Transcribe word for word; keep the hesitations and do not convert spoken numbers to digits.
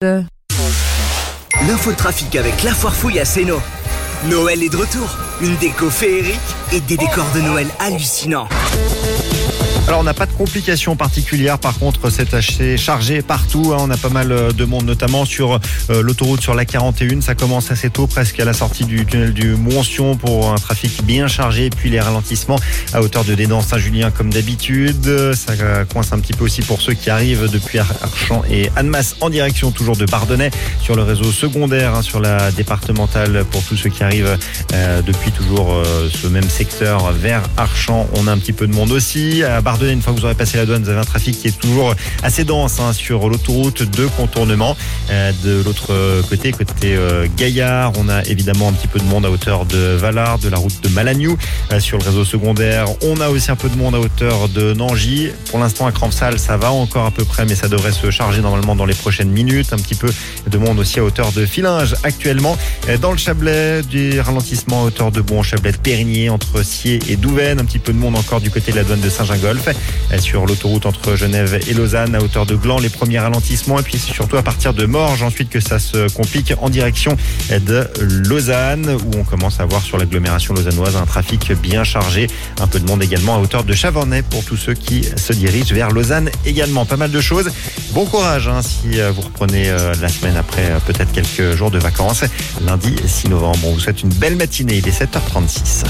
L'info de trafic avec la foire fouille à Séno. Noël est de retour. Une déco féerique et des décors de Noël hallucinants. Alors, on n'a pas de complications particulières. Par contre, c'est assez chargé partout. On a pas mal de monde, notamment sur euh, l'autoroute sur la quarante et un. Ça commence assez tôt, presque à la sortie du tunnel du Moncion, pour un trafic bien chargé. Puis les ralentissements à hauteur de Dédan Saint-Julien, comme d'habitude. Ça coince un petit peu aussi pour ceux qui arrivent depuis Archamps et Annemasse en direction toujours de Bardonnay, sur le réseau secondaire, hein, sur la départementale, pour tous ceux qui arrivent euh, depuis toujours euh, ce même secteur vers Archamps. On a un petit peu de monde aussi. À Bardonnay, une fois que vous aurez passé la douane, vous avez un trafic qui est toujours assez dense, hein, sur l'autoroute de contournement. Euh, de l'autre côté, côté euh, Gaillard, on a évidemment un petit peu de monde à hauteur de Valard, de la route de Malagnou, euh, sur le réseau secondaire. On a aussi un peu de monde à hauteur de Nangy. Pour l'instant, à Crampsal, ça va encore à peu près, mais ça devrait se charger normalement dans les prochaines minutes. Un petit peu de monde aussi à hauteur de Fillinges actuellement. Euh, dans le Chablais, des ralentissements à hauteur de Bon, Chablais de Périgny, entre Sciez et Douvaine. Un petit peu de monde encore du côté de la douane de Saint-Gingolph. Sur l'autoroute entre Genève et Lausanne, à hauteur de Gland, les premiers ralentissements. Et puis c'est surtout à partir de Morges ensuite que ça se complique en direction de Lausanne, où on commence à voir sur l'agglomération lausannoise un trafic bien chargé. Un peu de monde également à hauteur de Chavornay pour tous ceux qui se dirigent vers Lausanne également. Pas mal de choses. Bon courage, hein, si vous reprenez euh, la semaine après euh, peut-être quelques jours de vacances. Lundi six novembre, on vous souhaite une belle matinée. Il est sept heures trente-six.